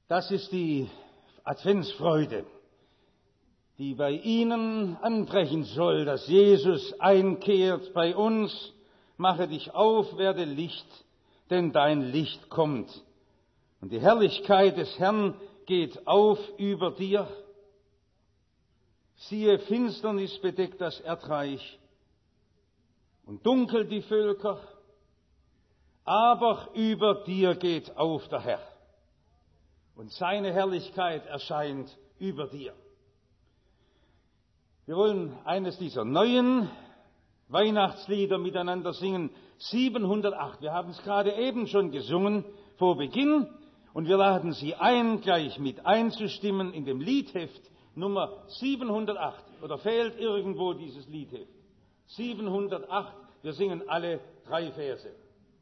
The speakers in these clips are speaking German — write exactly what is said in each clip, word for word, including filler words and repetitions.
Das ist die Adventsfreude, die bei Ihnen anbrechen soll, dass Jesus einkehrt bei uns. Mache dich auf, werde Licht, denn dein Licht kommt. Und die Herrlichkeit des Herrn geht auf über dir. Siehe, Finsternis bedeckt das Erdreich und dunkel die Völker, aber über dir geht auf der Herr. Und seine Herrlichkeit erscheint über dir. Wir wollen eines dieser neuen Weihnachtslieder miteinander singen, siebenhundertacht. Wir haben es gerade eben schon gesungen vor Beginn und wir laden Sie ein, gleich mit einzustimmen in dem Liedheft Nummer siebenhundertacht. Oder fehlt irgendwo dieses Liedheft? siebenhundertacht, wir singen alle drei Verse.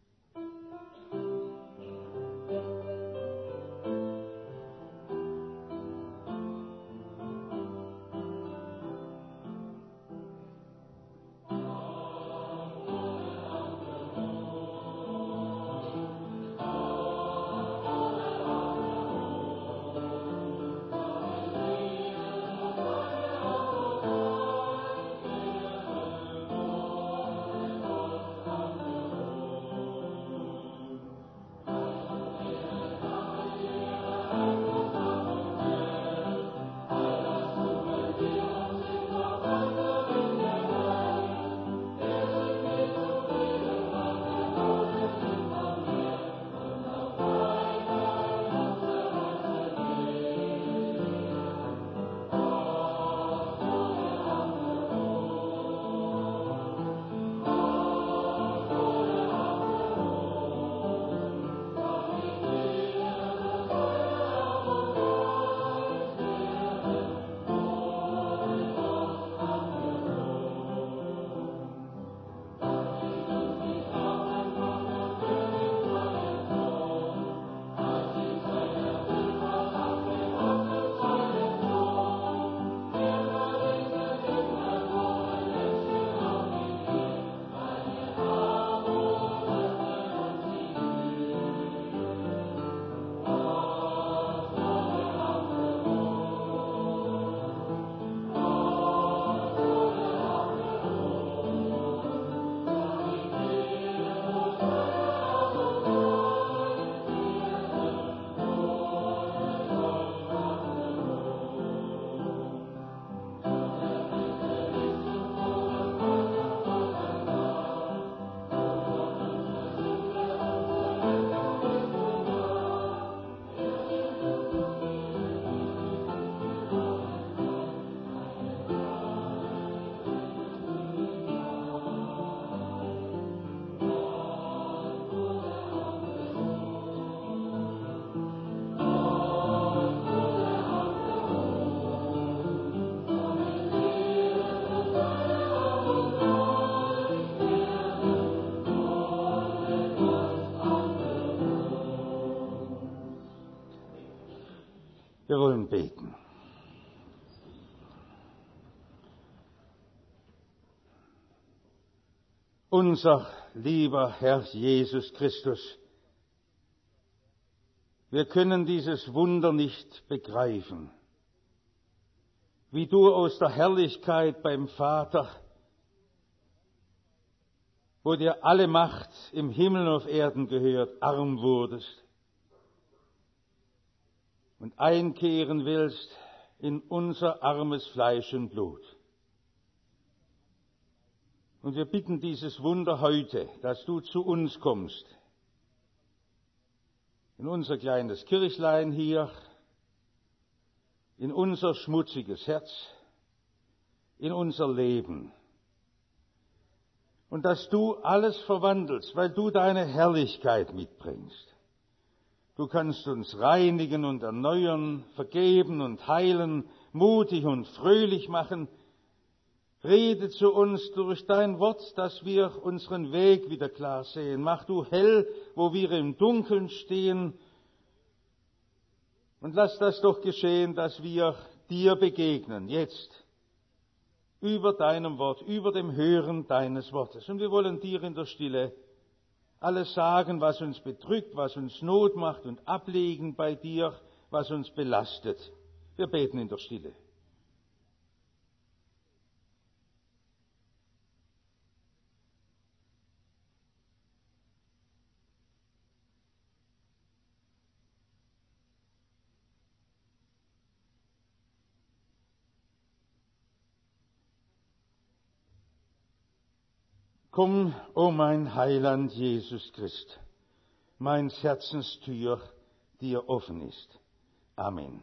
Wir wollen beten. Unser lieber Herr Jesus Christus, wir können dieses Wunder nicht begreifen, wie du aus der Herrlichkeit beim Vater, wo dir alle Macht im Himmel und auf Erden gehört, arm wurdest und einkehren willst in unser armes Fleisch und Blut. Und wir bitten dieses Wunder heute, dass du zu uns kommst, in unser kleines Kirchlein hier, in unser schmutziges Herz, in unser Leben. Und dass du alles verwandelst, weil du deine Herrlichkeit mitbringst. Du kannst uns reinigen und erneuern, vergeben und heilen, mutig und fröhlich machen. Rede zu uns durch dein Wort, dass wir unseren Weg wieder klar sehen. Mach du hell, wo wir im Dunkeln stehen. Und lass das doch geschehen, dass wir dir begegnen, jetzt, über deinem Wort, über dem Hören deines Wortes. Und wir wollen dir in der Stille alles sagen, was uns bedrückt, was uns Not macht und ablegen bei dir, was uns belastet. Wir beten in der Stille. Komm, o mein Heiland Jesus Christ, meins Herzenstür dir offen ist. Amen.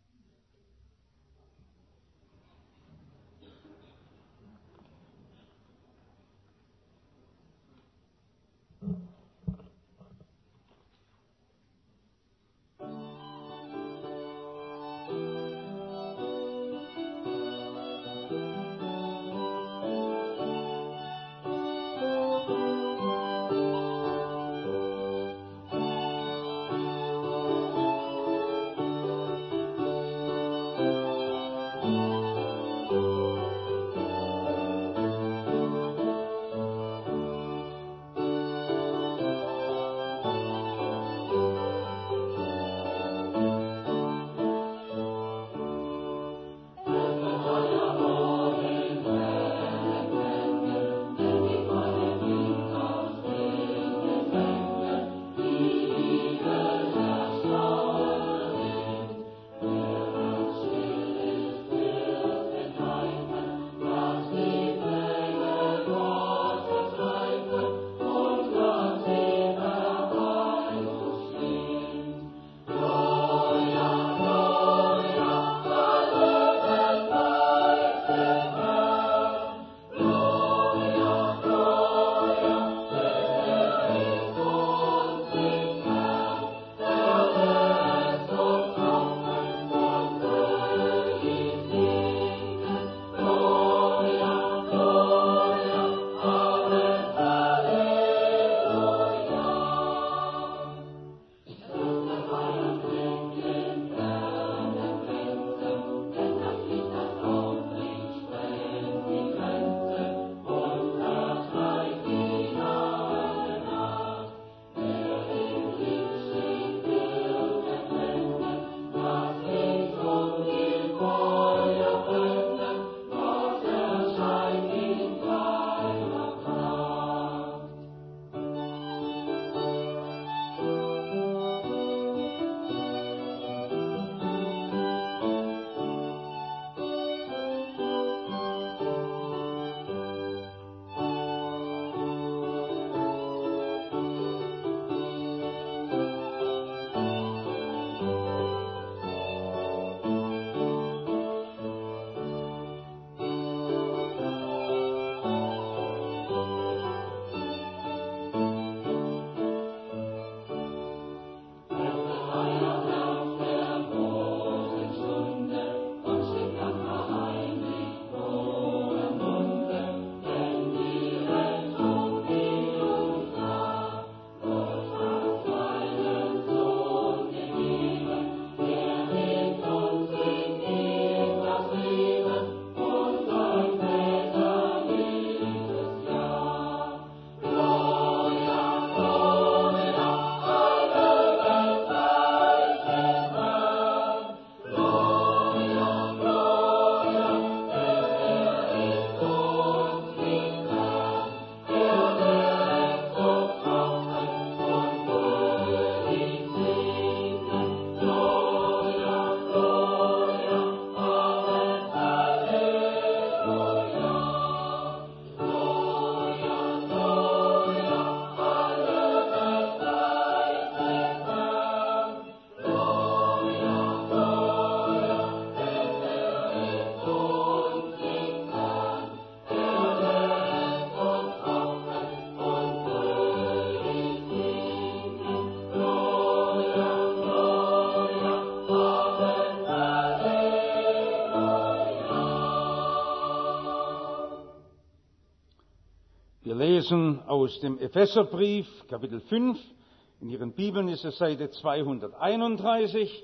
Wir lesen aus dem Epheserbrief, Kapitel fünf. In Ihren Bibeln ist es Seite zweihunderteinunddreißig.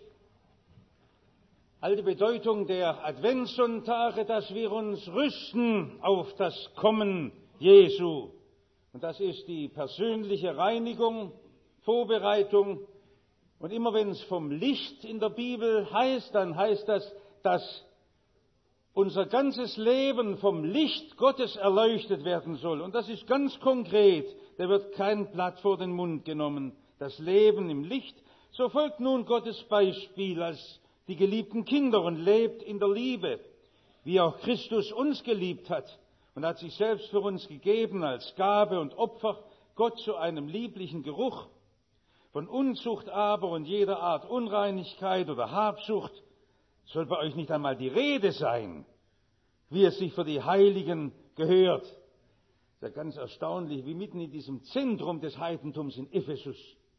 All die Bedeutung der Adventssonntage, dass wir uns rüsten auf das Kommen Jesu. Und das ist die persönliche Reinigung, Vorbereitung Und immer wenn es vom Licht in der Bibel heißt, dann heißt das, dass unser ganzes Leben vom Licht Gottes erleuchtet werden soll. Und das ist ganz konkret. Da wird kein Blatt vor den Mund genommen. Das Leben im Licht. So folgt nun Gottes Beispiel als die geliebten Kinder und lebt in der Liebe, wie auch Christus uns geliebt hat und hat sich selbst für uns gegeben als Gabe und Opfer, Gott zu einem lieblichen Geruch. Von Unzucht aber und jeder Art Unreinigkeit oder Habsucht soll bei euch nicht einmal die Rede sein, wie es sich für die Heiligen gehört. Das ist ja ganz erstaunlich, wie mitten in diesem Zentrum des Heidentums in Ephesus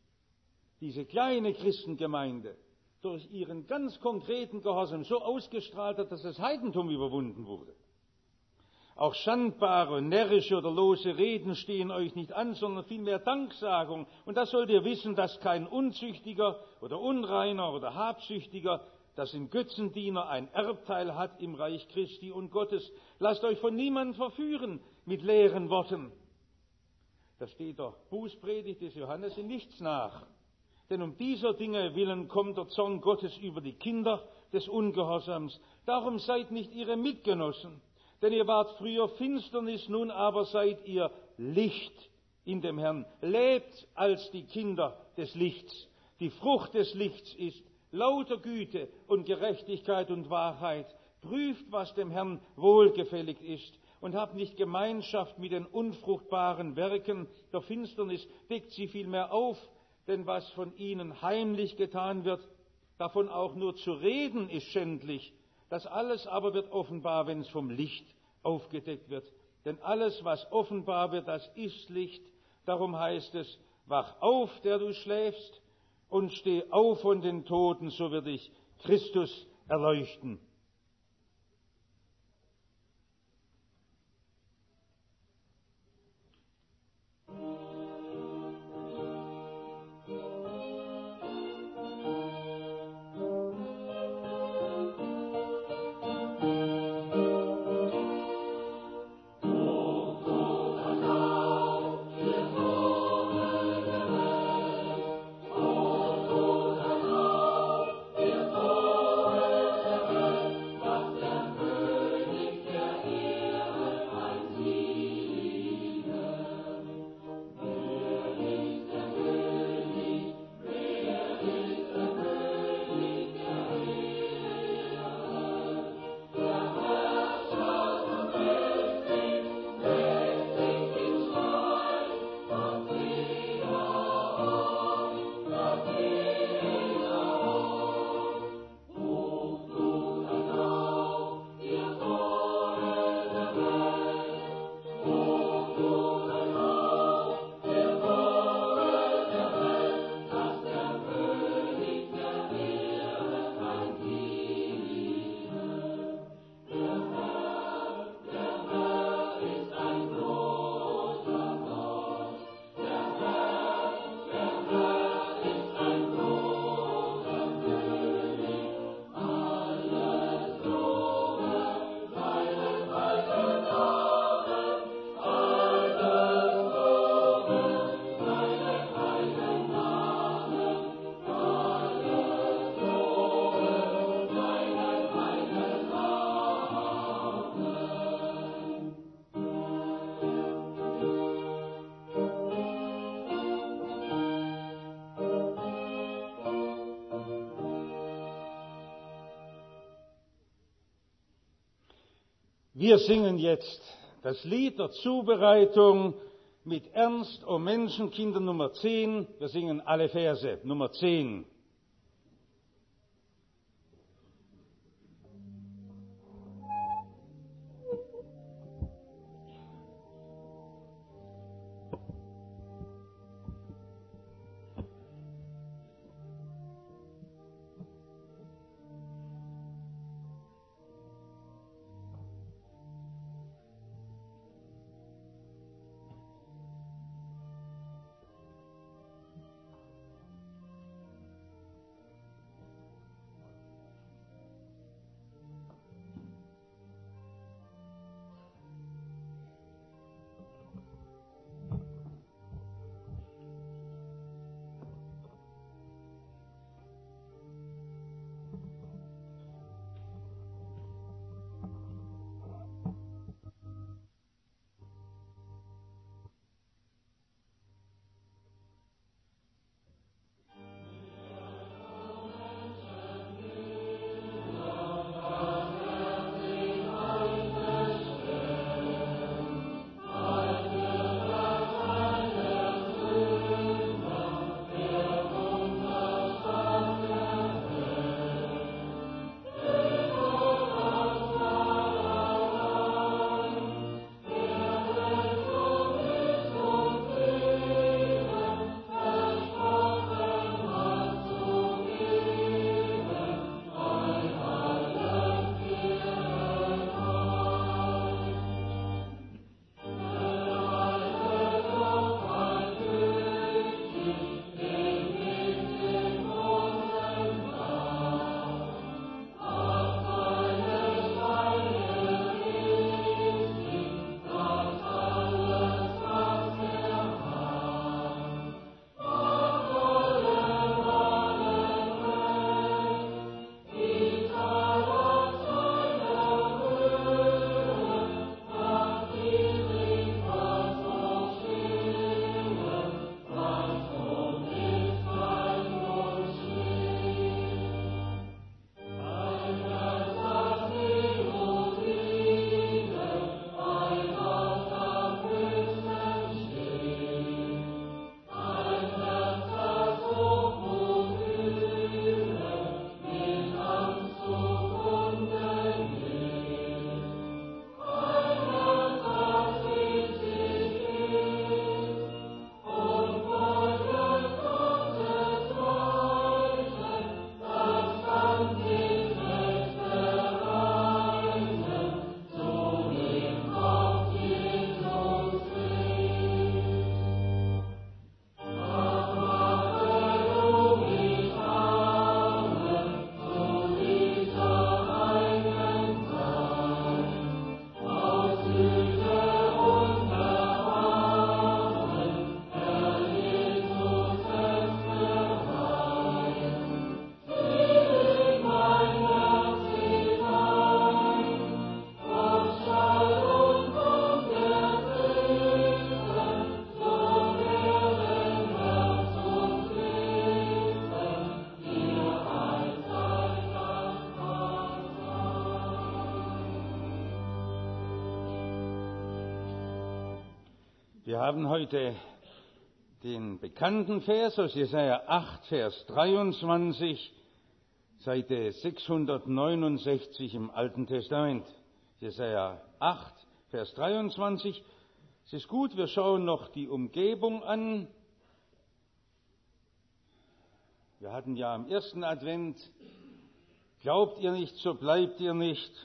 diese kleine Christengemeinde durch ihren ganz konkreten Gehorsam so ausgestrahlt hat, dass das Heidentum überwunden wurde. Auch schandbare, närrische oder lose Reden stehen euch nicht an, sondern vielmehr Danksagung. Und das sollt ihr wissen, dass kein Unzüchtiger oder Unreiner oder Habsüchtiger, das ein Götzendiener ein Erbteil hat im Reich Christi und Gottes. Lasst euch von niemandem verführen mit leeren Worten. Da steht der Bußpredigt des Johannes in nichts nach. Denn um dieser Dinge willen kommt der Zorn Gottes über die Kinder des Ungehorsams. Darum seid nicht ihre Mitgenossen. Denn ihr wart früher Finsternis, nun aber seid ihr Licht in dem Herrn. Lebt als die Kinder des Lichts. Die Frucht des Lichts ist lauter Güte und Gerechtigkeit und Wahrheit. Prüft, was dem Herrn wohlgefällig ist. Und habt nicht Gemeinschaft mit den unfruchtbaren Werken der Finsternis. Deckt sie vielmehr auf. Denn was von ihnen heimlich getan wird, davon auch nur zu reden, ist schändlich. Das alles aber wird offenbar, wenn es vom Licht aufgedeckt wird. Denn alles, was offenbar wird, das ist Licht. Darum heißt es, wach auf, der du schläfst, und steh auf von den Toten, so wird dich Christus erleuchten. Wir singen jetzt das Lied der Zubereitung mit Ernst, o Menschenkinder Nummer zehn. Wir singen alle Verse, Nummer zehn. Wir haben heute den bekannten Vers aus Jesaja acht, Vers dreiundzwanzig, Seite sechshundertneunundsechzig im Alten Testament. Jesaja acht, Vers dreiundzwanzig. Es ist gut, wir schauen noch die Umgebung an. Wir hatten ja am ersten Advent, glaubt ihr nicht, so bleibt ihr nicht.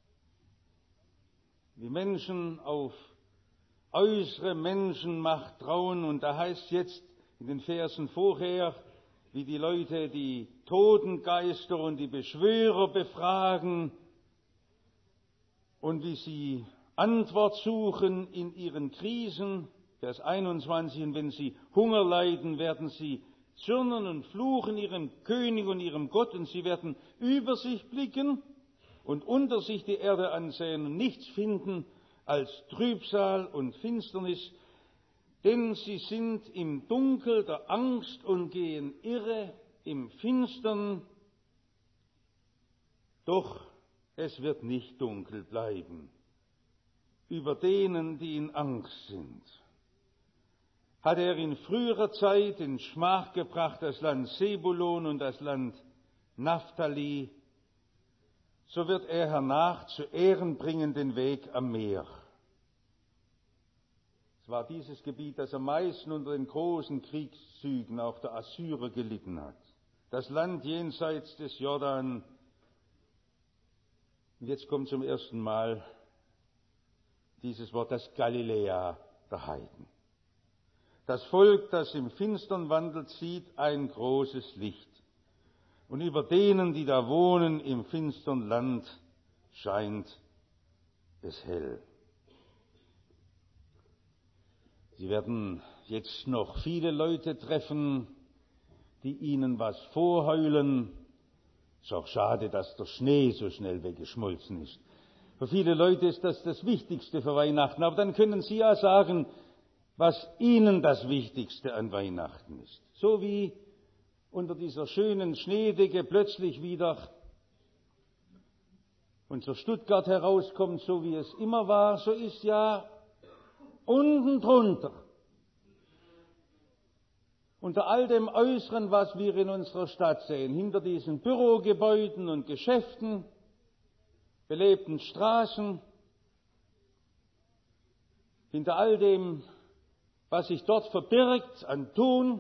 Wie Menschen auf äußere Menschenmacht trauen, und da heißt jetzt in den Versen vorher, wie die Leute die Totengeister und die Beschwörer befragen und wie sie Antwort suchen in ihren Krisen. Vers einundzwanzig, und wenn sie Hunger leiden, werden sie zürnen und fluchen ihrem König und ihrem Gott, und sie werden über sich blicken und unter sich die Erde ansehen und nichts finden als Trübsal und Finsternis, denn sie sind im Dunkel der Angst und gehen irre im Finstern, doch es wird nicht dunkel bleiben über denen, die in Angst sind. Hat er in früherer Zeit in Schmach gebracht das Land Sebulon und das Land Naphtali, so wird er hernach zu Ehren bringen den Weg am Meer. Es war dieses Gebiet, das am meisten unter den großen Kriegszügen auch der Assyrer gelitten hat. Das Land jenseits des Jordan. Und jetzt kommt zum ersten Mal dieses Wort, das Galiläa der Heiden. Das Volk, das im Finstern wandelt, sieht ein großes Licht. Und über denen, die da wohnen im finstern Land, scheint es hell. Sie werden jetzt noch viele Leute treffen, die ihnen was vorheulen. Es ist auch schade, dass der Schnee so schnell weggeschmolzen ist. Für viele Leute ist das das Wichtigste für Weihnachten. Aber dann können Sie ja sagen, was Ihnen das Wichtigste an Weihnachten ist. So wie unter dieser schönen Schneedecke plötzlich wieder unser Stuttgart herauskommt, so wie es immer war, so ist ja unten drunter, unter all dem Äußeren, was wir in unserer Stadt sehen, hinter diesen Bürogebäuden und Geschäften, belebten Straßen, hinter all dem, was sich dort verbirgt an Tun,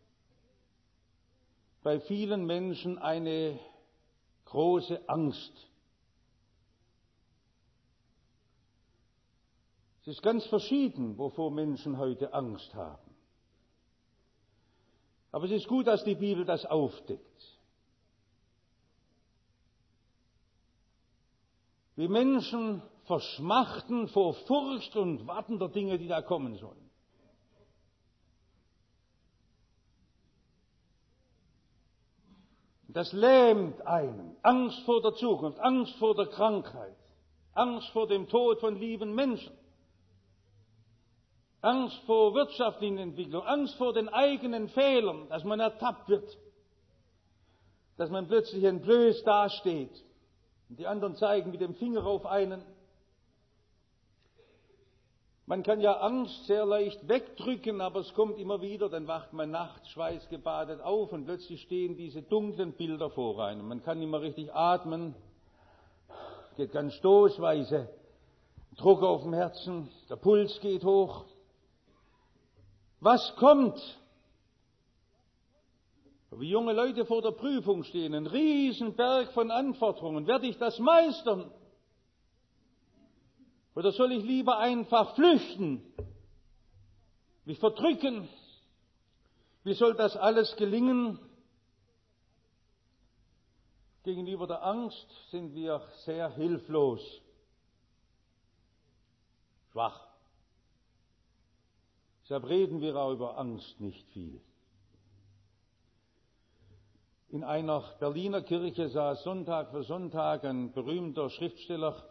bei vielen Menschen eine große Angst. Es ist ganz verschieden, wovor Menschen heute Angst haben. Aber es ist gut, dass die Bibel das aufdeckt. Wie Menschen verschmachten vor Furcht und Warten der Dinge, die da kommen sollen. Das lähmt einen. Angst vor der Zukunft, Angst vor der Krankheit, Angst vor dem Tod von lieben Menschen, Angst vor wirtschaftlichen Entwicklung, Angst vor den eigenen Fehlern, dass man ertappt wird, dass man plötzlich entblößt dasteht und die anderen zeigen mit dem Finger auf einen. Man kann ja Angst sehr leicht wegdrücken, aber es kommt immer wieder, dann wacht man nachts schweißgebadet auf und plötzlich stehen diese dunklen Bilder vor einem. Man kann nicht mehr richtig atmen, geht ganz stoßweise, Druck auf dem Herzen, der Puls geht hoch. Was kommt? Wie junge Leute vor der Prüfung stehen, ein Riesenberg von Anforderungen. Werde ich das meistern? Oder soll ich lieber einfach flüchten, mich verdrücken? Wie soll das alles gelingen? Gegenüber der Angst sind wir sehr hilflos, schwach. Deshalb reden wir auch über Angst nicht viel. In einer Berliner Kirche saß Sonntag für Sonntag ein berühmter Schriftsteller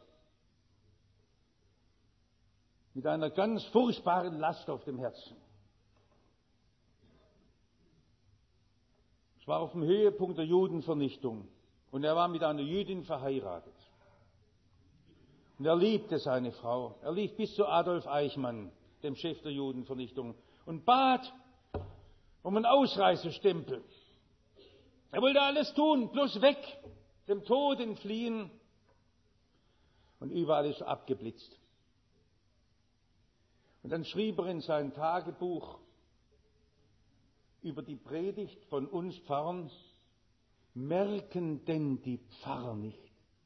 mit einer ganz furchtbaren Last auf dem Herzen. Es war auf dem Höhepunkt der Judenvernichtung und er war mit einer Jüdin verheiratet. Und er liebte seine Frau. Er lief bis zu Adolf Eichmann. dem Chef der Judenvernichtung, und bat um einen Ausreisestempel. Er wollte alles tun, bloß weg, dem Tod entfliehen. Und überall ist er abgeblitzt. Und dann schrieb er in sein Tagebuch über die Predigt von uns Pfarrern: Merken denn die Pfarrer nicht,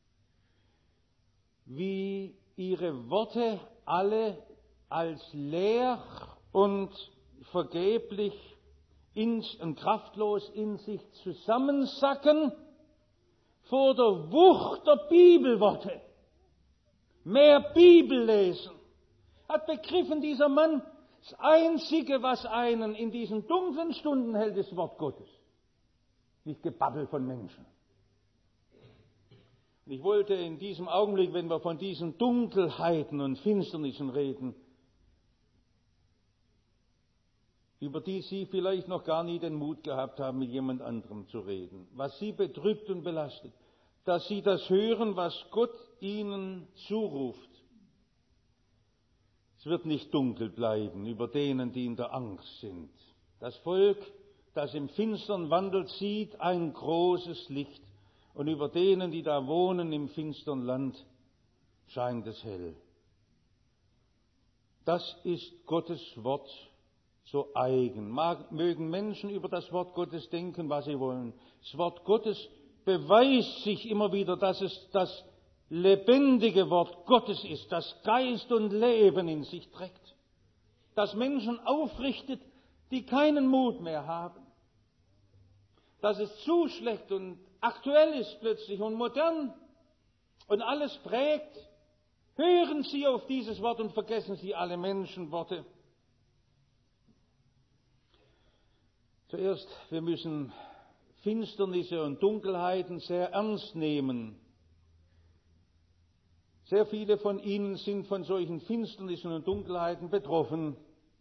wie ihre Worte alle als leer und vergeblich ins, und kraftlos in sich zusammensacken vor der Wucht der Bibelworte. Mehr Bibel lesen. Hat begriffen dieser Mann, das Einzige, was einen in diesen dunklen Stunden hält, ist das Wort Gottes. Nicht Gebabbel von Menschen. Und ich wollte in diesem Augenblick, wenn wir von diesen Dunkelheiten und Finsternissen reden, über die Sie vielleicht noch gar nie den Mut gehabt haben, mit jemand anderem zu reden, was Sie bedrückt und belastet, dass Sie das hören, was Gott Ihnen zuruft. Es wird nicht dunkel bleiben über denen, die in der Angst sind. Das Volk, das im Finstern wandelt, sieht ein großes Licht. Und über denen, die da wohnen im finstern Land, scheint es hell. Das ist Gottes Wort so eigen. Mag, mögen Menschen über das Wort Gottes denken, was sie wollen. Das Wort Gottes beweist sich immer wieder, dass es das lebendige Wort Gottes ist, das Geist und Leben in sich trägt, das Menschen aufrichtet, die keinen Mut mehr haben, dass es zuschlägt und aktuell ist plötzlich und modern und alles prägt. Hören Sie auf dieses Wort und vergessen Sie alle Menschenworte. Zuerst, wir müssen Finsternisse und Dunkelheiten sehr ernst nehmen. Sehr viele von Ihnen sind von solchen Finsternissen und Dunkelheiten betroffen.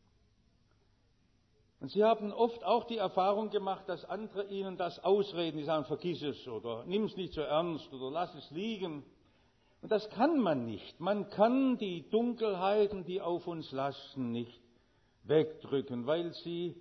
Und Sie haben oft auch die Erfahrung gemacht, dass andere Ihnen das ausreden. Die sagen, vergiss es oder nimm es nicht so ernst oder lass es liegen. Und das kann man nicht. Man kann die Dunkelheiten, die auf uns lasten, nicht wegdrücken, weil sie,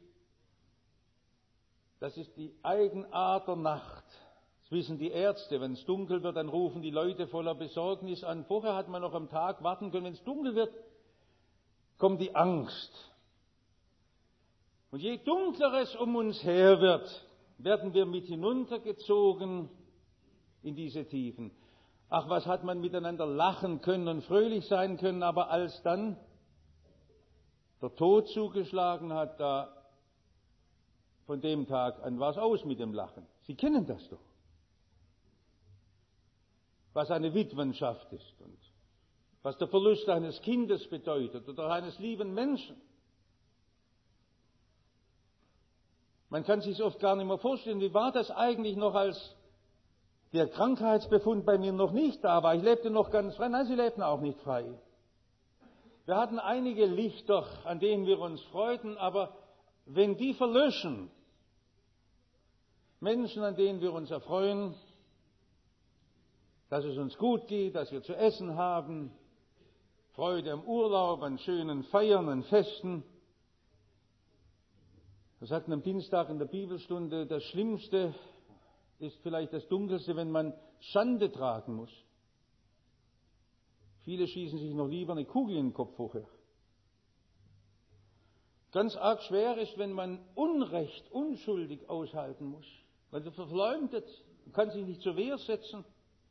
das ist die Eigenart der Nacht. Das wissen die Ärzte. Wenn es dunkel wird, dann rufen die Leute voller Besorgnis an. Vorher hat man noch am Tag warten können. Wenn es dunkel wird, kommt die Angst. Und je dunkler es um uns her wird, werden wir mit hinuntergezogen in diese Tiefen. Ach, was hat man miteinander lachen können und fröhlich sein können, aber als dann der Tod zugeschlagen hat, da von dem Tag an war es aus mit dem Lachen. Sie kennen das doch. Was eine Witwenschaft ist und was der Verlust eines Kindes bedeutet oder eines lieben Menschen. Man kann sich oft gar nicht mehr vorstellen, wie war das eigentlich noch, als der Krankheitsbefund bei mir noch nicht da war. Ich lebte noch ganz frei. Nein, Sie lebten auch nicht frei. Wir hatten einige Lichter, an denen wir uns freuten, aber wenn die verlöschen, Menschen, an denen wir uns erfreuen, dass es uns gut geht, dass wir zu essen haben, Freude am Urlaub, an schönen Feiern, an Festen. Wir sagten am Dienstag in der Bibelstunde, das Schlimmste ist vielleicht das Dunkelste, wenn man Schande tragen muss. Viele schießen sich noch lieber eine Kugel in den Kopf hoch. Ganz arg schwer ist, wenn man Unrecht unschuldig aushalten muss, weil du verleumdet, du kannst dich nicht zur Wehr setzen.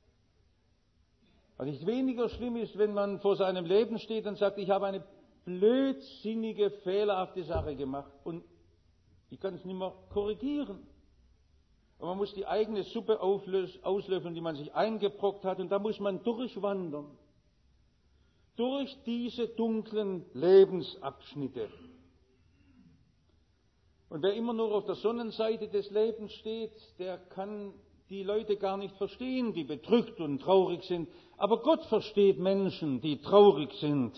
Was nicht weniger schlimm ist, wenn man vor seinem Leben steht und sagt, ich habe eine blödsinnige, fehlerhafte Sache gemacht und ich kann es nicht mehr korrigieren. Und man muss die eigene Suppe auslöffeln, die man sich eingebrockt hat, und da muss man durchwandern. Durch diese dunklen Lebensabschnitte. Und wer immer nur auf der Sonnenseite des Lebens steht, der kann die Leute gar nicht verstehen, die bedrückt und traurig sind. Aber Gott versteht Menschen, die traurig sind,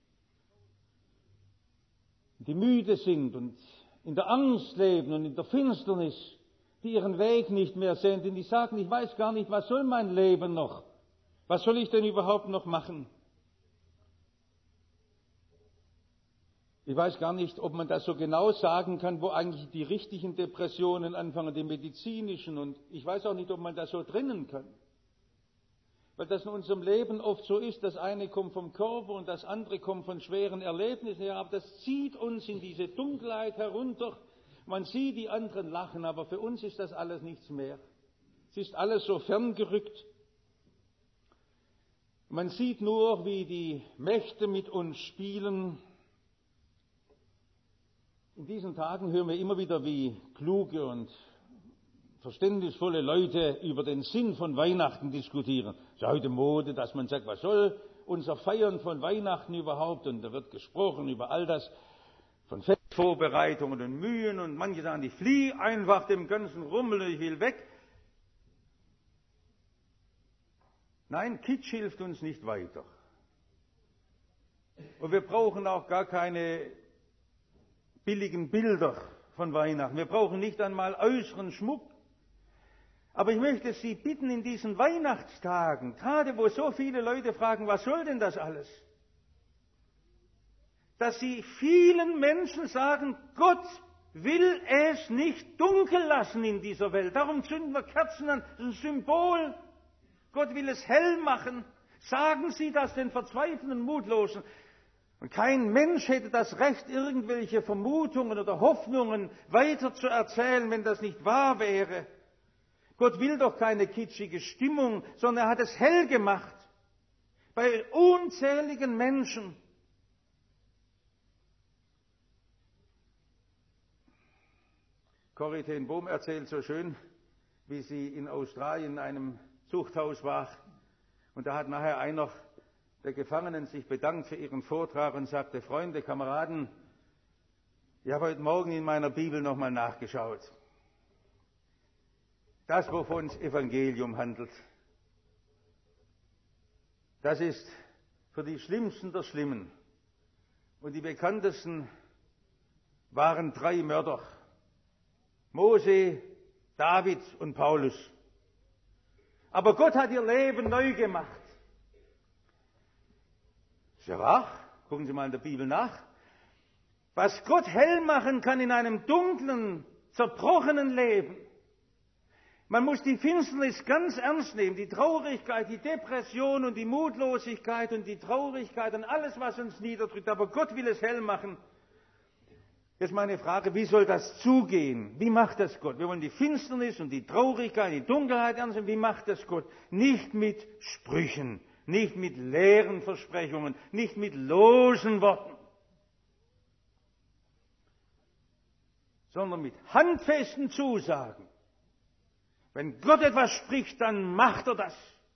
die müde sind und in der Angst leben und in der Finsternis, die ihren Weg nicht mehr sehen, denn die sagen, ich weiß gar nicht, was soll mein Leben noch? Was soll ich denn überhaupt noch machen? Ich weiß gar nicht, ob man das so genau sagen kann, wo eigentlich die richtigen Depressionen anfangen, die medizinischen. Und ich weiß auch nicht, ob man das so trennen kann. Weil das in unserem Leben oft so ist, das eine kommt vom Körper und das andere kommt von schweren Erlebnissen her. Aber das zieht uns in diese Dunkelheit herunter. Man sieht die anderen lachen, aber für uns ist das alles nichts mehr. Es ist alles so ferngerückt. Man sieht nur, wie die Mächte mit uns spielen. In diesen Tagen hören wir immer wieder, wie kluge und verständnisvolle Leute über den Sinn von Weihnachten diskutieren. Es ist ja heute Mode, dass man sagt, was soll unser Feiern von Weihnachten überhaupt? Und da wird gesprochen über all das, von Festvorbereitungen und Mühen. Und manche sagen, ich fliehe einfach dem ganzen Rummel und ich will weg. Nein, Kitsch hilft uns nicht weiter. Und wir brauchen auch gar keine billigen Bilder von Weihnachten. Wir brauchen nicht einmal äußeren Schmuck. Aber ich möchte Sie bitten, in diesen Weihnachtstagen, gerade wo so viele Leute fragen, was soll denn das alles? Dass Sie vielen Menschen sagen, Gott will es nicht dunkel lassen in dieser Welt. Darum zünden wir Kerzen an, das ist ein Symbol. Gott will es hell machen. Sagen Sie das den verzweifelnden Mutlosen. Und kein Mensch hätte das Recht, irgendwelche Vermutungen oder Hoffnungen weiter zu erzählen, wenn das nicht wahr wäre. Gott will doch keine kitschige Stimmung, sondern er hat es hell gemacht. Bei unzähligen Menschen. Corrie ten Boom erzählt so schön, wie sie in Australien in einem Zuchthaus war. Und da hat nachher einer der Gefangenen sich bedankt für ihren Vortrag und sagte, Freunde, Kameraden, ich habe heute Morgen in meiner Bibel nochmal nachgeschaut. Das, wovon das Evangelium handelt, das ist für die Schlimmsten der Schlimmen. Und die bekanntesten waren drei Mörder. Mose, David und Paulus. Aber Gott hat ihr Leben neu gemacht. Ist ja wahr? Gucken Sie mal in der Bibel nach. Was Gott hell machen kann in einem dunklen, zerbrochenen Leben. Man muss die Finsternis ganz ernst nehmen, die Traurigkeit, die Depression und die Mutlosigkeit und die Traurigkeit und alles, was uns niederdrückt. Aber Gott will es hell machen. Jetzt meine Frage, wie soll das zugehen? Wie macht das Gott? Wir wollen die Finsternis und die Traurigkeit, die Dunkelheit ernst nehmen. Wie macht das Gott? Nicht mit Sprüchen, nicht mit leeren Versprechungen, nicht mit losen Worten, sondern mit handfesten Zusagen. Wenn Gott etwas spricht, dann macht er das.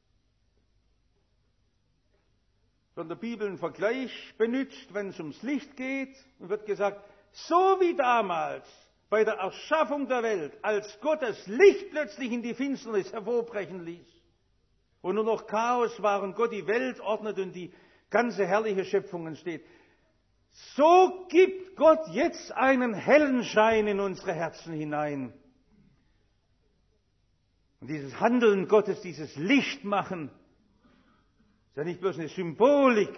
Von der Bibel ein Vergleich benutzt, wenn es ums Licht geht, und wird gesagt, so wie damals bei der Erschaffung der Welt, als Gott das Licht plötzlich in die Finsternis hervorbrechen ließ, wo nur noch Chaos war und Gott die Welt ordnet und die ganze herrliche Schöpfung entsteht, so gibt Gott jetzt einen hellen Schein in unsere Herzen hinein. Und dieses Handeln Gottes, dieses Lichtmachen, ist ja nicht bloß eine Symbolik.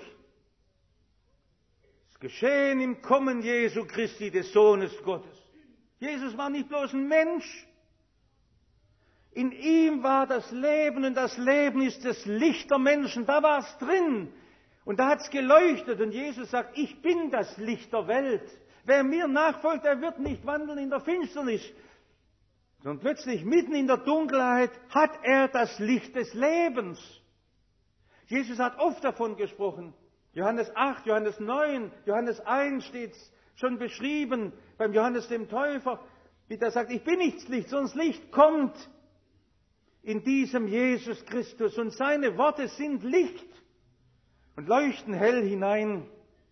Das Geschehen im Kommen Jesu Christi, des Sohnes Gottes. Jesus war nicht bloß ein Mensch. In ihm war das Leben und das Leben ist das Licht der Menschen. Da war es drin. Und da hat es geleuchtet. Und Jesus sagt, ich bin das Licht der Welt. Wer mir nachfolgt, der wird nicht wandeln in der Finsternis. Sondern plötzlich mitten in der Dunkelheit hat er das Licht des Lebens. Jesus hat oft davon gesprochen. Johannes acht, Johannes neun, Johannes eins steht schon beschrieben beim Johannes dem Täufer, wie der sagt, ich bin nicht das Licht, sondern das Licht kommt in diesem Jesus Christus und seine Worte sind Licht und leuchten hell hinein.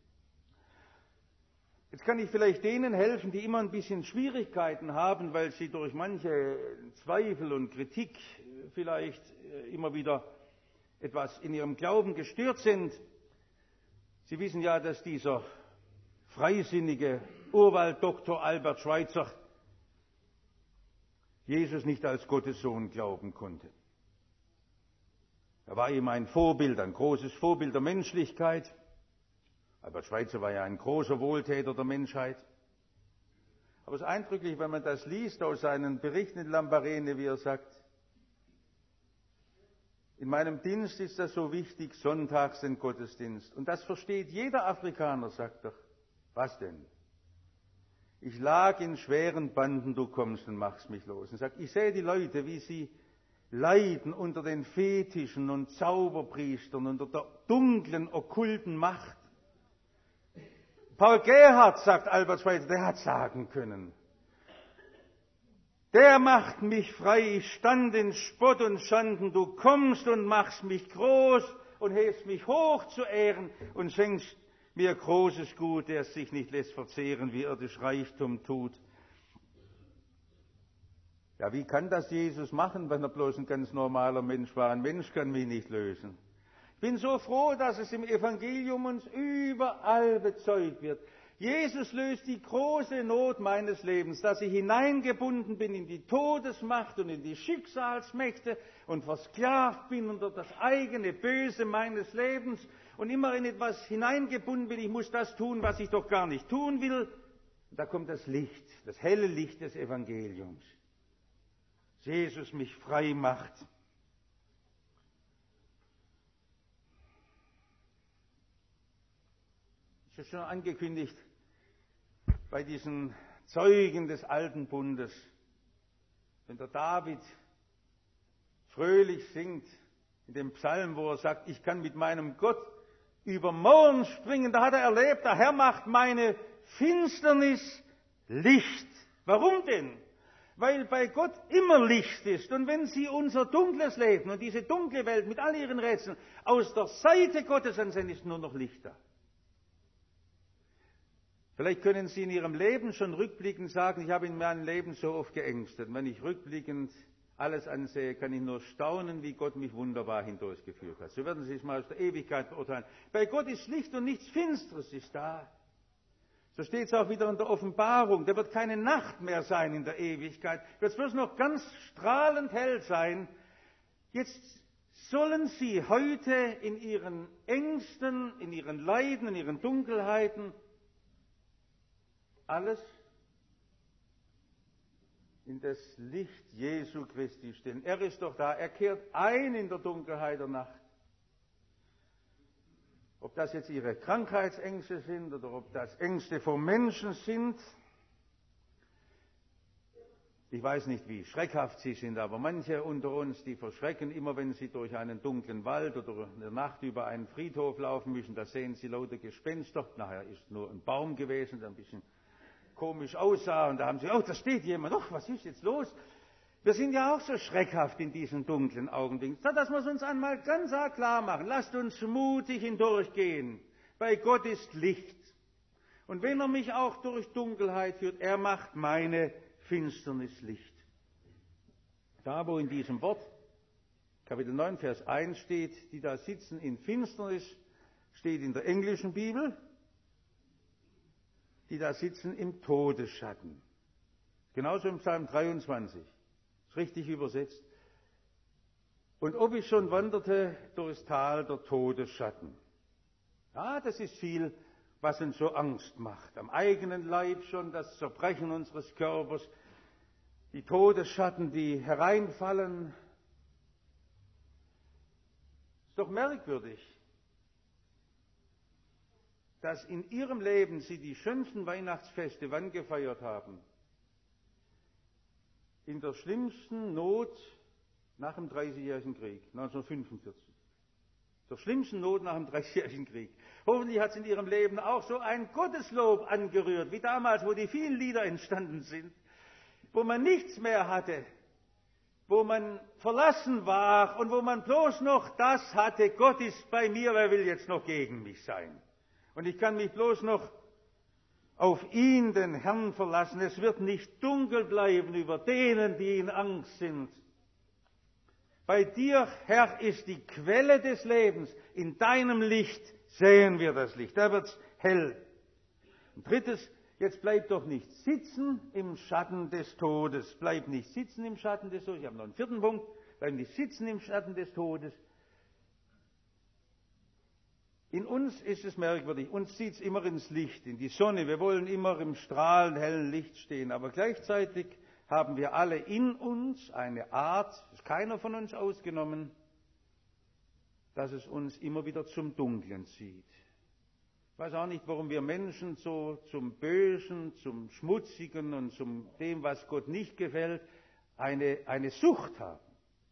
Jetzt kann ich vielleicht denen helfen, die immer ein bisschen Schwierigkeiten haben, weil sie durch manche Zweifel und Kritik vielleicht immer wieder etwas in ihrem Glauben gestört sind. Sie wissen ja, dass dieser freisinnige Urwalddoktor Albert Schweitzer Jesus nicht als Gottes Sohn glauben konnte. Er war ihm ein Vorbild, ein großes Vorbild der Menschlichkeit. Albert Schweitzer war ja ein großer Wohltäter der Menschheit. Aber es ist eindrücklich, wenn man das liest aus seinen Berichten in Lambarene, wie er sagt, in meinem Dienst ist das so wichtig, sonntags den Gottesdienst. Und das versteht jeder Afrikaner, sagt er. Was denn? Ich lag in schweren Banden, du kommst und machst mich los. Und sagt, ich sehe die Leute, wie sie leiden unter den Fetischen und Zauberpriestern, unter der dunklen, okkulten Macht. Paul Gerhardt, sagt Albert Schweitzer, der hat sagen können, der macht mich frei, ich stand in Spott und Schanden, du kommst und machst mich groß und hebst mich hoch zu Ehren und schenkst mir großes Gut, der es sich nicht lässt verzehren, wie irdisch Reichtum tut. Ja, wie kann das Jesus machen, wenn er bloß ein ganz normaler Mensch war? Ein Mensch kann mich nicht lösen. Ich bin so froh, dass es im Evangelium uns überall bezeugt wird. Jesus löst die große Not meines Lebens, dass ich hineingebunden bin in die Todesmacht und in die Schicksalsmächte und versklavt bin unter das eigene Böse meines Lebens und immer in etwas hineingebunden bin. Ich muss das tun, was ich doch gar nicht tun will. Und da kommt das Licht, das helle Licht des Evangeliums. Dass Jesus mich frei macht. Ich habe schon angekündigt, bei diesen Zeugen des alten Bundes, wenn der David fröhlich singt in dem Psalm, wo er sagt, ich kann mit meinem Gott über Mauern springen, da hat er erlebt, der Herr macht meine Finsternis Licht. Warum denn? Weil bei Gott immer Licht ist. Und wenn Sie unser dunkles Leben und diese dunkle Welt mit all ihren Rätseln aus der Seite Gottes ansehen, ist nur noch Licht da. Vielleicht können Sie in Ihrem Leben schon rückblickend sagen, ich habe in meinem Leben so oft geängstet. Und wenn ich rückblickend alles ansehe, kann ich nur staunen, wie Gott mich wunderbar hindurchgeführt hat. So werden Sie es mal aus der Ewigkeit beurteilen. Bei Gott ist Licht und nichts Finsteres ist da. So steht es auch wieder in der Offenbarung. Da wird keine Nacht mehr sein in der Ewigkeit. Wird bloß noch ganz strahlend hell sein. Jetzt sollen Sie heute in Ihren Ängsten, in Ihren Leiden, in Ihren Dunkelheiten alles in das Licht Jesu Christi stellen. Er ist doch da, er kehrt ein in der Dunkelheit der Nacht. Ob das jetzt Ihre Krankheitsängste sind oder ob das Ängste vor Menschen sind, ich weiß nicht, wie schreckhaft sie sind, aber manche unter uns, die verschrecken immer, wenn sie durch einen dunklen Wald oder in der Nacht über einen Friedhof laufen müssen, da sehen sie lauter Gespenster. Nachher ist nur ein Baum gewesen, der ein bisschen komisch aussah und da haben sie, oh, da steht jemand, oh, was ist jetzt los? Wir sind ja auch so schreckhaft in diesen dunklen Augenblicken. Das muss uns einmal ganz klar machen. Lasst uns mutig hindurchgehen. Bei Gott ist Licht. Und wenn er mich auch durch Dunkelheit führt, er macht meine Finsternis Licht. Da, wo in diesem Wort, Kapitel neun, Vers eins steht, die da sitzen in Finsternis, steht in der englischen Bibel, die da sitzen im Todesschatten. Genauso im Psalm dreiundzwanzig. Ist richtig übersetzt. Und ob ich schon wanderte durchs Tal der Todesschatten. Ja, das ist viel, was uns so Angst macht. Am eigenen Leib schon das Zerbrechen unseres Körpers, die Todesschatten, die hereinfallen. Ist doch merkwürdig, dass in ihrem Leben sie die schönsten Weihnachtsfeste wann gefeiert haben? In der schlimmsten Not nach dem Dreißigjährigen Krieg, neunzehnhundertfünfundvierzig. Der schlimmsten Not nach dem Dreißigjährigen Krieg. Hoffentlich hat es in ihrem Leben auch so ein Gotteslob angerührt, wie damals, wo die vielen Lieder entstanden sind, wo man nichts mehr hatte, wo man verlassen war und wo man bloß noch das hatte, Gott ist bei mir, wer will jetzt noch gegen mich sein? Und ich kann mich bloß noch auf ihn, den Herrn, verlassen. Es wird nicht dunkel bleiben über denen, die in Angst sind. Bei dir, Herr, ist die Quelle des Lebens. In deinem Licht sehen wir das Licht. Da wird's hell. Und drittes, jetzt bleib doch nicht sitzen im Schatten des Todes. Bleib nicht sitzen im Schatten des Todes. Ich habe noch einen vierten Punkt. Bleib nicht sitzen im Schatten des Todes. In uns ist es merkwürdig, uns zieht es immer ins Licht, in die Sonne. Wir wollen immer im strahlend hellen Licht stehen, aber gleichzeitig haben wir alle in uns eine Art, ist keiner von uns ausgenommen, dass es uns immer wieder zum Dunklen zieht. Ich weiß auch nicht, warum wir Menschen so zum Bösen, zum Schmutzigen und zum dem, was Gott nicht gefällt, eine, eine Sucht haben.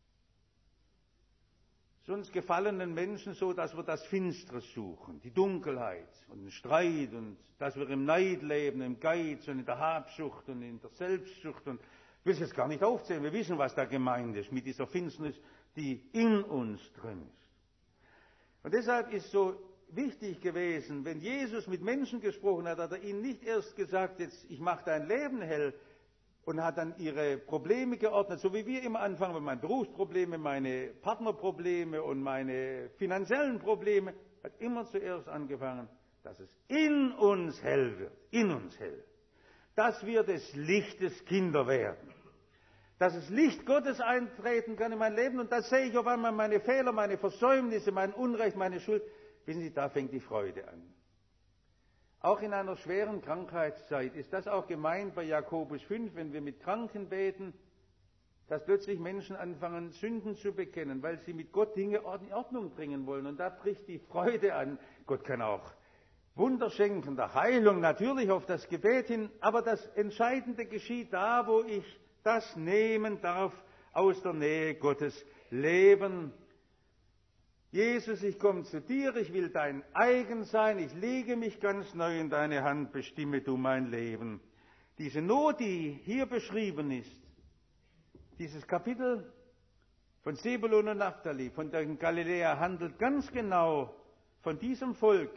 Es ist uns gefallenen Menschen so, dass wir das Finstere suchen, die Dunkelheit und den Streit und dass wir im Neid leben, im Geiz und in der Habsucht und in der Selbstsucht. Und ich will es jetzt gar nicht aufzählen, wir wissen, was da gemeint ist mit dieser Finsternis, die in uns drin ist. Und deshalb ist so wichtig gewesen, wenn Jesus mit Menschen gesprochen hat, hat er ihnen nicht erst gesagt, jetzt ich mache dein Leben hell, und hat dann ihre Probleme geordnet, so wie wir immer anfangen, meine Berufsprobleme, meine Partnerprobleme und meine finanziellen Probleme, hat immer zuerst angefangen, dass es in uns hell wird, in uns hell. Dass wir des Lichtes Kinder werden. Dass das Licht Gottes eintreten kann in mein Leben und das sehe ich auf einmal meine Fehler, meine Versäumnisse, mein Unrecht, meine Schuld. Wissen Sie, da fängt die Freude an. Auch in einer schweren Krankheitszeit ist das auch gemeint bei Jakobus fünf, wenn wir mit Kranken beten, dass plötzlich Menschen anfangen, Sünden zu bekennen, weil sie mit Gott Dinge in Ordnung bringen wollen. Und da bricht die Freude an. Gott kann auch Wunder schenken, der Heilung natürlich auf das Gebet hin, aber das Entscheidende geschieht da, wo ich das nehmen darf aus der Nähe Gottes, leben. Jesus, ich komme zu dir, ich will dein eigen sein, ich lege mich ganz neu in deine Hand, bestimme du mein Leben. Diese Not, die hier beschrieben ist, dieses Kapitel von Sebulun und Naphtali, von der Galiläa, handelt ganz genau von diesem Volk,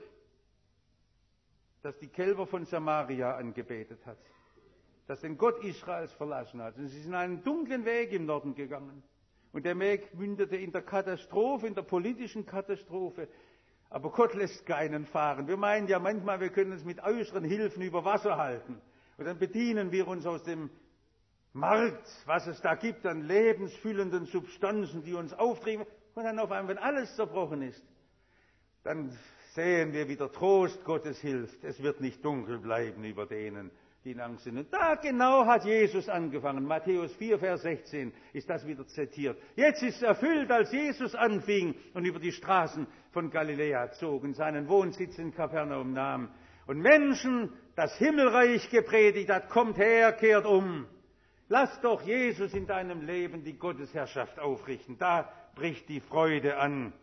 das die Kälber von Samaria angebetet hat, das den Gott Israels verlassen hat. Und sie sind einen dunklen Weg im Norden gegangen. Und der Weg mündete in der Katastrophe, in der politischen Katastrophe. Aber Gott lässt keinen fahren. Wir meinen ja manchmal, wir können uns mit äußeren Hilfen über Wasser halten. Und dann bedienen wir uns aus dem Markt, was es da gibt, an lebensfüllenden Substanzen, die uns auftrieben. Und dann auf einmal, wenn alles zerbrochen ist, dann sehen wir, wie der Trost Gottes hilft. Es wird nicht dunkel bleiben über denen, die in Angst sind. Und da genau hat Jesus angefangen. Matthäus vier, Vers sechzehn ist das wieder zitiert. Jetzt ist es erfüllt, als Jesus anfing und über die Straßen von Galiläa zog und seinen Wohnsitz in Kapernaum nahm. Und Menschen das Himmelreich gepredigt hat, kommt her, kehrt um. Lass doch Jesus in deinem Leben die Gottesherrschaft aufrichten. Da bricht die Freude an.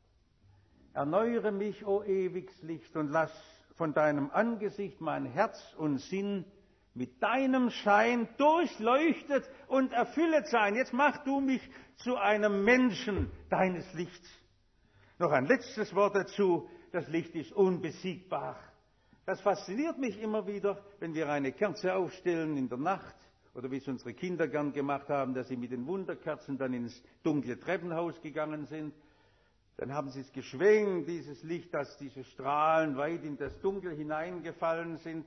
Erneuere mich, o ewiges Licht, und lass von deinem Angesicht mein Herz und Sinn mit deinem Schein durchleuchtet und erfüllet sein. Jetzt mach du mich zu einem Menschen deines Lichts. Noch ein letztes Wort dazu. Das Licht ist unbesiegbar. Das fasziniert mich immer wieder, wenn wir eine Kerze aufstellen in der Nacht oder wie es unsere Kinder gern gemacht haben, dass sie mit den Wunderkerzen dann ins dunkle Treppenhaus gegangen sind. Dann haben sie es geschwenkt, dieses Licht, dass diese Strahlen weit in das Dunkel hineingefallen sind.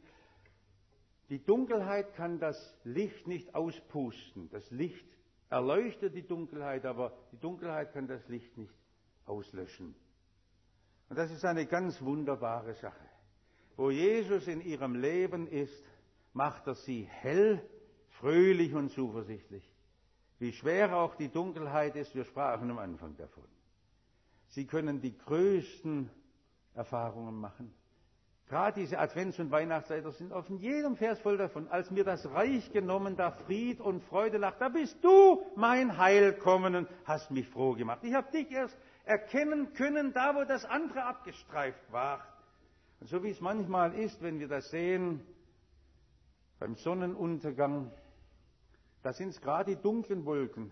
Die Dunkelheit kann das Licht nicht auspusten. Das Licht erleuchtet die Dunkelheit, aber die Dunkelheit kann das Licht nicht auslöschen. Und das ist eine ganz wunderbare Sache. Wo Jesus in ihrem Leben ist, macht er sie hell, fröhlich und zuversichtlich. Wie schwer auch die Dunkelheit ist, wir sprachen am Anfang davon. Sie können die größten Erfahrungen machen. Gerade diese Advents- und Weihnachtslieder sind auf jedem Vers voll davon. Als mir das Reich genommen, da Fried und Freude lacht, da bist du mein Heil kommen und hast mich froh gemacht. Ich habe dich erst erkennen können, da wo das andere abgestreift war. Und so wie es manchmal ist, wenn wir das sehen, beim Sonnenuntergang, da sind es gerade die dunklen Wolken,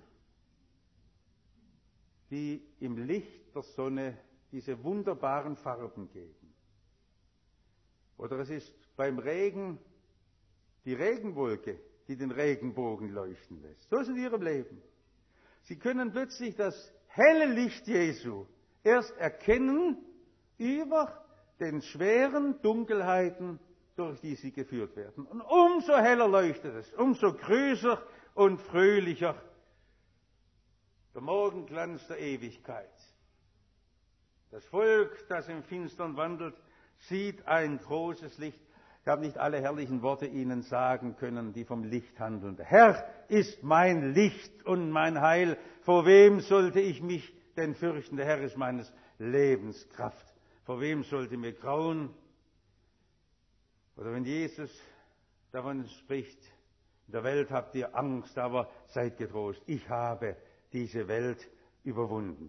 die im Licht der Sonne diese wunderbaren Farben geben. Oder es ist beim Regen die Regenwolke, die den Regenbogen leuchten lässt. So ist es in ihrem Leben. Sie können plötzlich das helle Licht Jesu erst erkennen über den schweren Dunkelheiten, durch die sie geführt werden. Und umso heller leuchtet es, umso größer und fröhlicher der Morgenglanz der Ewigkeit. Das Volk, das im Finstern wandelt, sieht ein großes Licht. Ich habe nicht alle herrlichen Worte Ihnen sagen können, die vom Licht handeln. Der Herr ist mein Licht und mein Heil. Vor wem sollte ich mich denn fürchten? Der Herr ist meines Lebens Kraft. Vor wem sollte mir grauen? Oder wenn Jesus davon spricht, in der Welt habt ihr Angst, aber seid getrost. Ich habe diese Welt überwunden.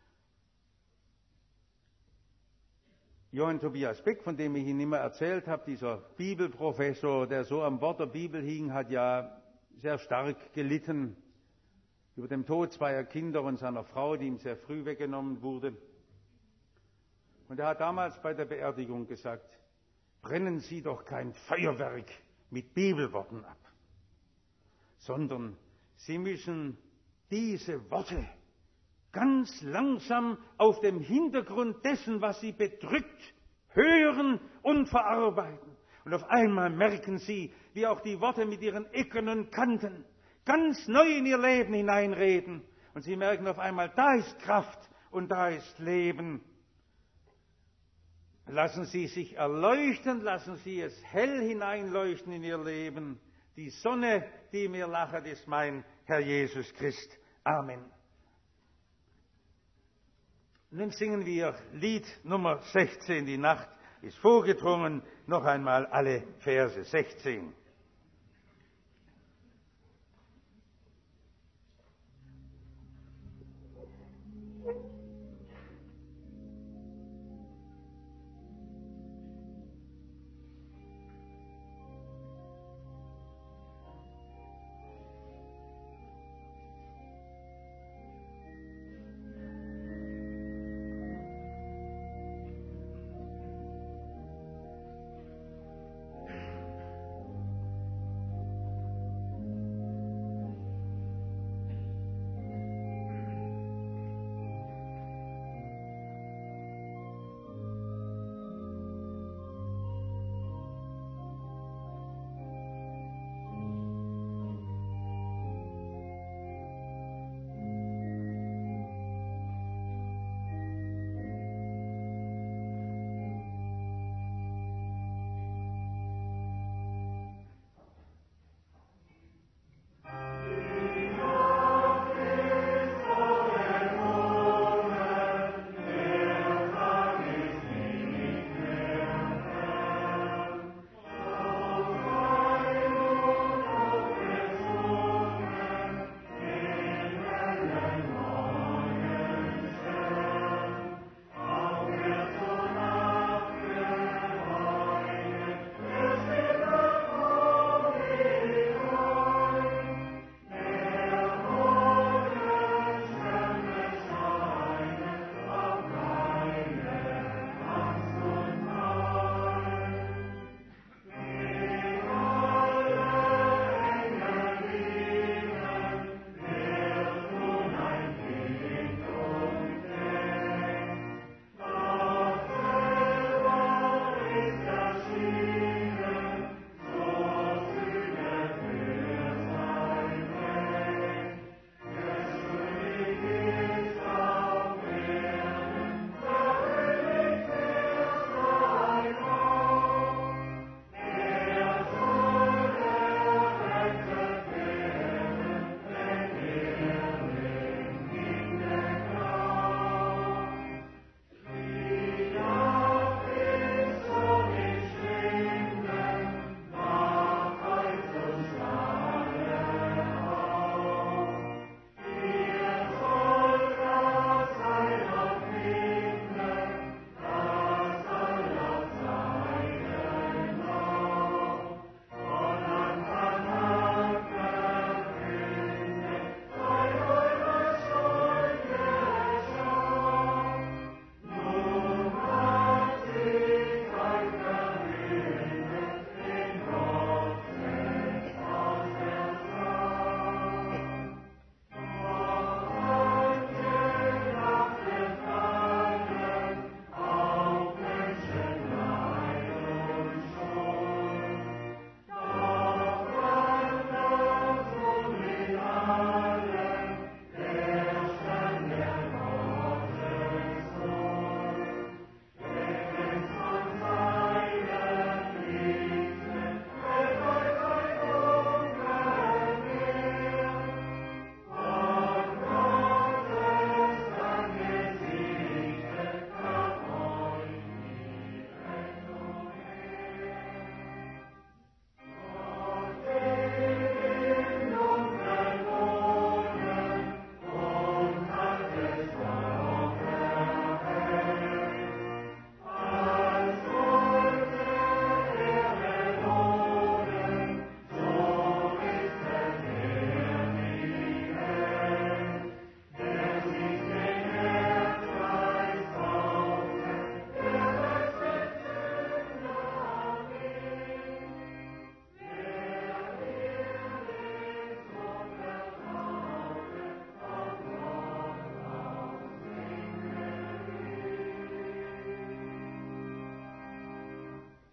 Johann Tobias Beck, von dem ich Ihnen immer erzählt habe, dieser Bibelprofessor, der so am Wort der Bibel hing, hat ja sehr stark gelitten über den Tod zweier Kinder und seiner Frau, die ihm sehr früh weggenommen wurde. Und er hat damals bei der Beerdigung gesagt, brennen Sie doch kein Feuerwerk mit Bibelworten ab, sondern Sie müssen diese Worte ganz langsam auf dem Hintergrund dessen, was Sie bedrückt, hören und verarbeiten. Und auf einmal merken Sie, wie auch die Worte mit ihren Ecken und Kanten ganz neu in Ihr Leben hineinreden. Und Sie merken auf einmal, da ist Kraft und da ist Leben. Lassen Sie sich erleuchten, lassen Sie es hell hineinleuchten in Ihr Leben. Die Sonne, die mir lachet, ist mein Herr Jesus Christ. Amen. Nun singen wir Lied Nummer sechzehn, die Nacht ist vorgedrungen, noch einmal alle Verse. sechzehn.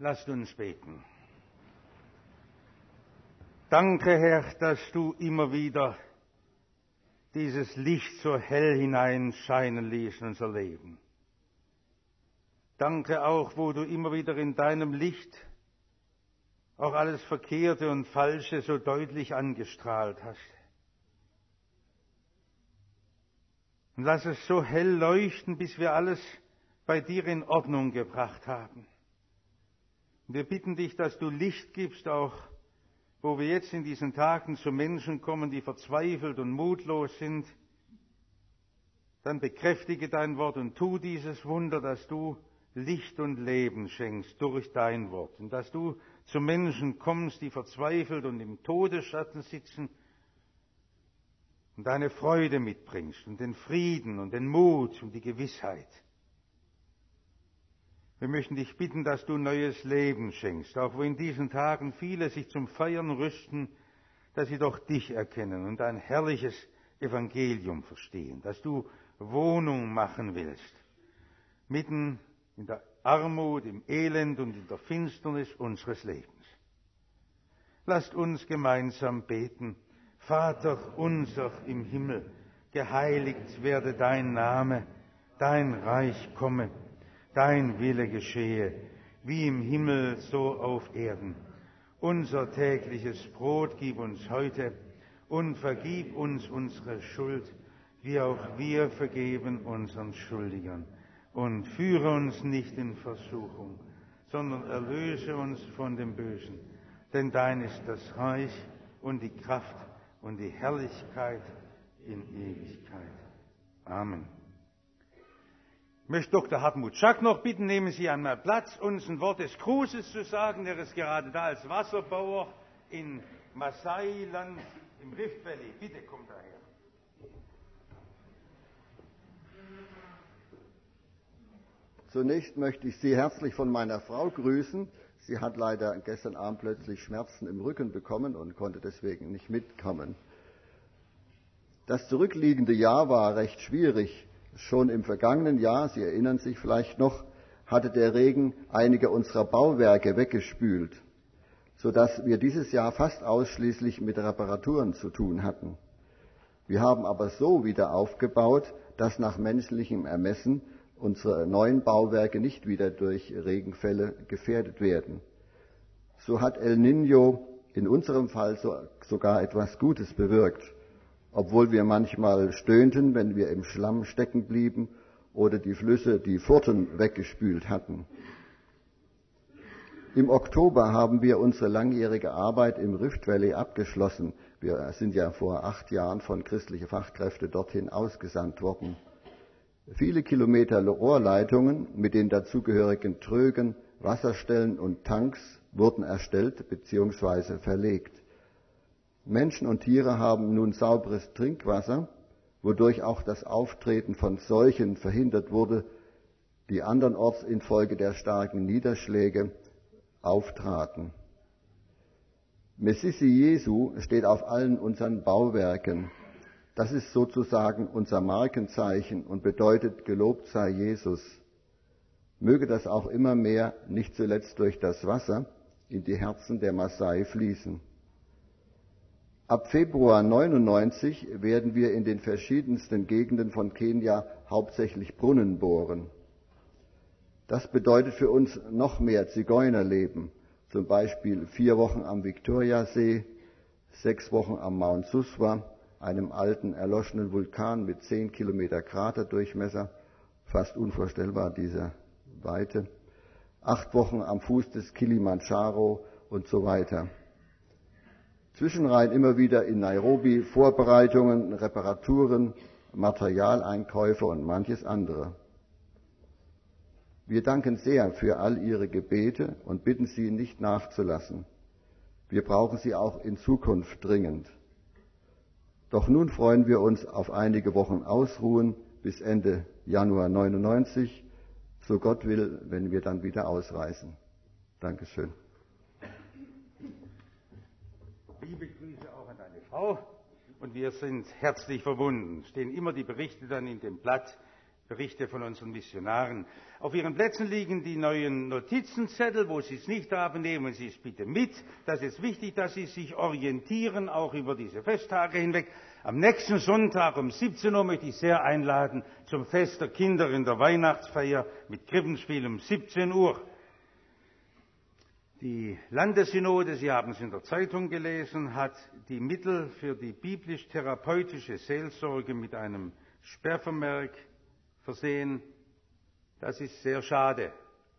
Lasst uns beten. Danke, Herr, dass du immer wieder dieses Licht so hell hineinscheinen ließ in unser Leben. Danke auch, wo du immer wieder in deinem Licht auch alles Verkehrte und Falsche so deutlich angestrahlt hast. Und lass es so hell leuchten, bis wir alles bei dir in Ordnung gebracht haben. Und wir bitten dich, dass du Licht gibst, auch wo wir jetzt in diesen Tagen zu Menschen kommen, die verzweifelt und mutlos sind. Dann bekräftige dein Wort und tu dieses Wunder, dass du Licht und Leben schenkst durch dein Wort. Und dass du zu Menschen kommst, die verzweifelt und im Todesschatten sitzen und deine Freude mitbringst und den Frieden und den Mut und die Gewissheit. Wir möchten dich bitten, dass du neues Leben schenkst, auch wo in diesen Tagen viele sich zum Feiern rüsten, dass sie doch dich erkennen und ein herrliches Evangelium verstehen, dass du Wohnung machen willst, mitten in der Armut, im Elend und in der Finsternis unseres Lebens. Lasst uns gemeinsam beten. Vater unser im Himmel, geheiligt werde dein Name, dein Reich komme, dein Wille geschehe, wie im Himmel so auf Erden. Unser tägliches Brot gib uns heute und vergib uns unsere Schuld, wie auch wir vergeben unseren Schuldigern. Und führe uns nicht in Versuchung, sondern erlöse uns von dem Bösen. Denn dein ist das Reich und die Kraft und die Herrlichkeit in Ewigkeit. Amen. Ich möchte Doktor Hartmut Schack noch bitten, nehmen Sie einmal Platz, uns ein Wort des Grußes zu sagen. Er ist gerade da als Wasserbauer in Maasai-Land im Rift Valley. Bitte, kommt daher. Zunächst möchte ich Sie herzlich von meiner Frau grüßen. Sie hat leider gestern Abend plötzlich Schmerzen im Rücken bekommen und konnte deswegen nicht mitkommen. Das zurückliegende Jahr war recht schwierig. Schon im vergangenen Jahr, Sie erinnern sich vielleicht noch, hatte der Regen einige unserer Bauwerke weggespült, sodass wir dieses Jahr fast ausschließlich mit Reparaturen zu tun hatten. Wir haben aber so wieder aufgebaut, dass nach menschlichem Ermessen unsere neuen Bauwerke nicht wieder durch Regenfälle gefährdet werden. So hat El Niño in unserem Fall so, sogar etwas Gutes bewirkt, obwohl wir manchmal stöhnten, wenn wir im Schlamm stecken blieben oder die Flüsse die Furten weggespült hatten. Im Oktober haben wir unsere langjährige Arbeit im Rift Valley abgeschlossen. Wir sind ja vor acht Jahren von christlichen Fachkräften dorthin ausgesandt worden. Viele Kilometer Rohrleitungen mit den dazugehörigen Trögen, Wasserstellen und Tanks wurden erstellt bzw. verlegt. Menschen und Tiere haben nun sauberes Trinkwasser, wodurch auch das Auftreten von Seuchen verhindert wurde, die andernorts infolge der starken Niederschläge auftraten. Messisi Jesu steht auf allen unseren Bauwerken. Das ist sozusagen unser Markenzeichen und bedeutet, gelobt sei Jesus. Möge das auch immer mehr, nicht zuletzt durch das Wasser, in die Herzen der Maasai fließen. Ab Februar neunundneunzig werden wir in den verschiedensten Gegenden von Kenia hauptsächlich Brunnen bohren. Das bedeutet für uns noch mehr Zigeunerleben, zum Beispiel vier Wochen am Viktoriasee, sechs Wochen am Mount Suswa, einem alten, erloschenen Vulkan mit zehn Kilometer Kraterdurchmesser, fast unvorstellbar diese Weite, acht Wochen am Fuß des Kilimanjaro und so weiter. Zwischenreihen immer wieder in Nairobi Vorbereitungen, Reparaturen, Materialeinkäufe und manches andere. Wir danken sehr für all Ihre Gebete und bitten Sie, nicht nachzulassen. Wir brauchen Sie auch in Zukunft dringend. Doch nun freuen wir uns auf einige Wochen Ausruhen bis Ende Januar neunundneunzig, so Gott will, wenn wir dann wieder ausreisen. Dankeschön. Liebe Grüße auch an deine Frau und wir sind herzlich verbunden. Stehen immer die Berichte dann in dem Blatt, Berichte von unseren Missionaren. Auf Ihren Plätzen liegen die neuen Notizenzettel. Wo Sie es nicht haben, nehmen Sie es bitte mit. Das ist wichtig, dass Sie sich orientieren, auch über diese Festtage hinweg. Am nächsten Sonntag um siebzehn Uhr möchte ich sehr einladen zum Fest der Kinder in der Weihnachtsfeier mit Krippenspiel um siebzehn Uhr. Die Landessynode, Sie haben es in der Zeitung gelesen, hat die Mittel für die biblisch-therapeutische Seelsorge mit einem Sperrvermerk versehen. Das ist sehr schade.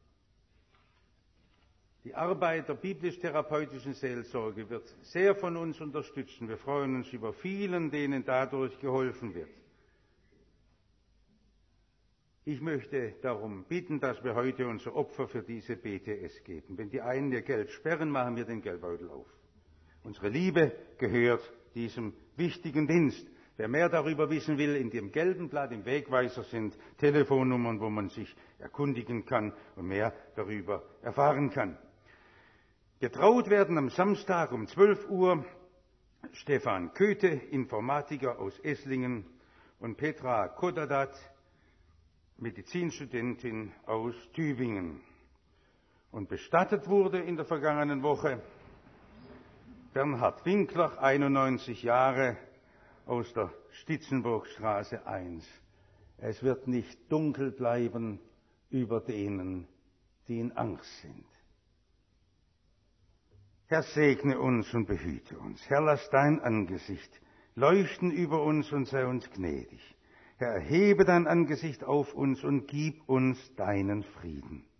Die Arbeit der biblisch-therapeutischen Seelsorge wird sehr von uns unterstützt. Wir freuen uns über vielen, denen dadurch geholfen wird. Ich möchte darum bitten, dass wir heute unser Opfer für diese B T S geben. Wenn die einen ihr Geld sperren, machen wir den Geldbeutel auf. Unsere Liebe gehört diesem wichtigen Dienst. Wer mehr darüber wissen will, in dem gelben Blatt im Wegweiser sind Telefonnummern, wo man sich erkundigen kann und mehr darüber erfahren kann. Getraut werden am Samstag um zwölf Uhr Stefan Köthe, Informatiker aus Esslingen, und Petra Kodadat, Medizinstudentin aus Tübingen. Und bestattet wurde in der vergangenen Woche Bernhard Winkler, einundneunzig Jahre, aus der Stitzenburgstraße eins. Es wird nicht dunkel bleiben über denen, die in Angst sind. Herr, segne uns und behüte uns. Herr, lass dein Angesicht leuchten über uns und sei uns gnädig. Herr, erhebe dein Angesicht auf uns und gib uns deinen Frieden.